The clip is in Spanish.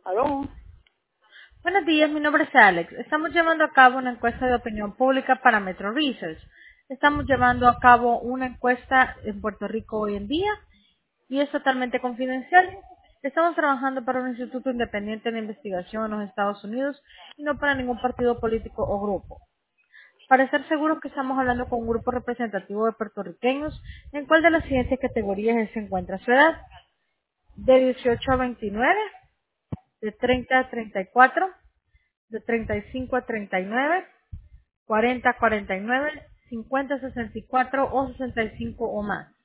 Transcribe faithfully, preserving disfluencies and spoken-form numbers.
¿Aló? Buenos días, mi nombre es Alex. Estamos llevando a cabo una encuesta de opinión pública para Metro Research. Estamos llevando a cabo una encuesta en Puerto Rico hoy en día y es totalmente confidencial. Estamos trabajando para un instituto independiente de investigación en los Estados Unidos y no para ningún partido político o grupo. Para estar seguros que estamos hablando con un grupo representativo de puertorriqueños, ¿en cuál de las siguientes categorías se encuentra su edad? De dieciocho a veintinueve, de treinta a treinta y cuatro, de treinta y cinco a treinta y nueve, cuarenta a cuarenta y nueve, cincuenta a sesenta y cuatro o sesenta y cinco o más.